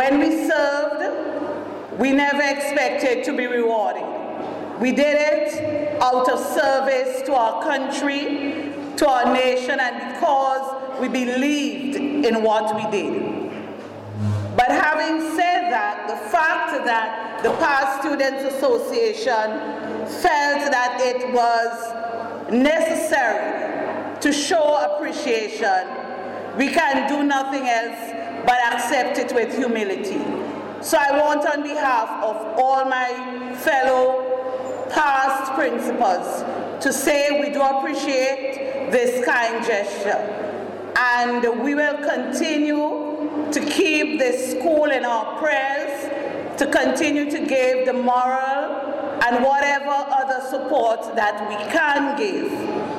When we served, we never expected to be rewarded. We did it out of service to our country, to our nation, and because we believed in what we did. But having said that, the fact that the Past Students Association felt that it was necessary to show appreciation, we can do nothing else but accept it with humility. So I want, on behalf of all my fellow past principals, to say we do appreciate this kind gesture, and we will continue to keep this school in our prayers, to continue to give the moral and whatever other support that we can give